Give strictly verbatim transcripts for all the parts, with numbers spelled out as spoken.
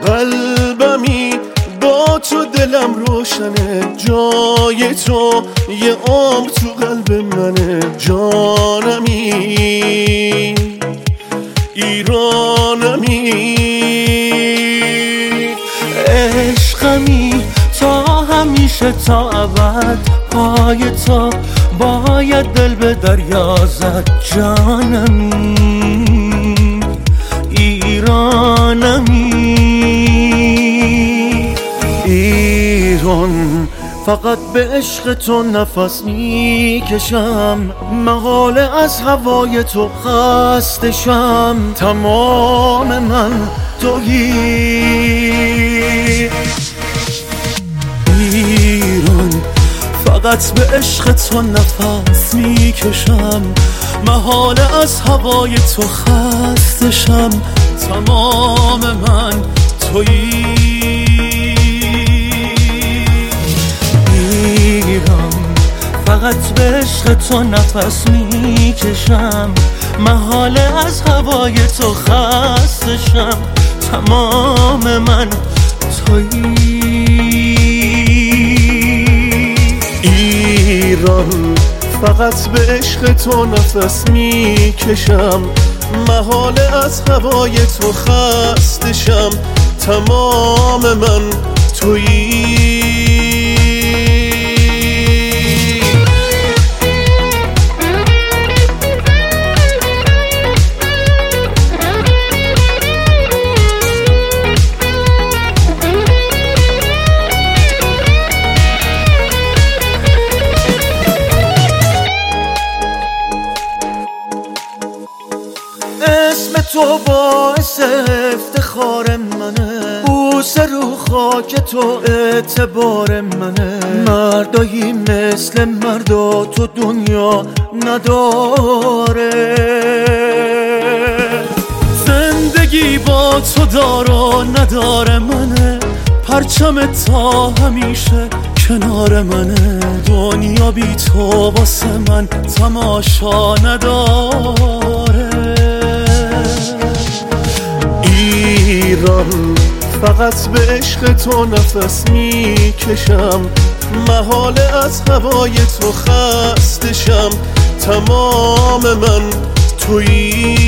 قلبمی با تو دلم روشنه، جای تو یه عمر تو قلب منه. جانمی ایرانمی عشقمی تا همیشه تا ابد پای تو باید دل به دریا زد. جانمی ایرانمی ایران فقط به عشق تو نفس میکشم، محاله از هوای تو خسته شم. تمام من تویی ایران، فقط به عشق تو نفس میکشم، محاله از هوای تو خسته شم. تمام من تویی ایران، فقط به عشق تو نفس میکشم، محاله از هوای تو خسته شم. تمام من تویی ایران، فقط به عشق تو نفس میکشم، محاله از هوای تو خسته شم. تمام من تویی اسم تو باعث افتخار منه، بوسه رو خاک تو اعتبار منه. مردایی مثل مردا تو دنیا نداره، زندگی با تو دار و نداره منه. پرچم تا همیشه کنار منه، دنیا بی تو واسه من تماشا نداره. ایران، فقط به عشق تو نفس میکشم، محاله از هوای تو خسته شم. تمام من تویی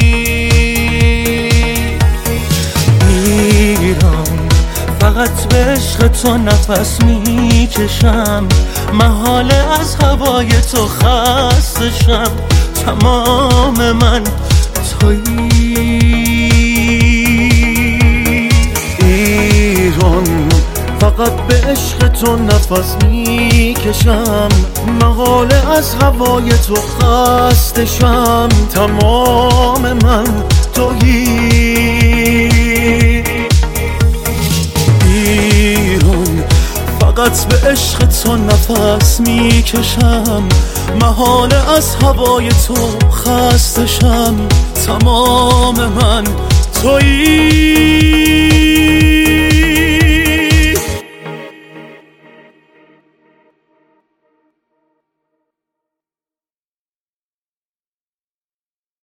ایران، فقط به عشق تو نفس میکشم، محاله از هوای تو خسته شم. تمام من تویی ایران، فقط به عشق تو نفس میکشم، محاله از هوای تو خسته شم. تمام من تویی ایران، فقط به عشق تو نفس میکشم، محاله از هوای تو خسته شم. تمام من تویی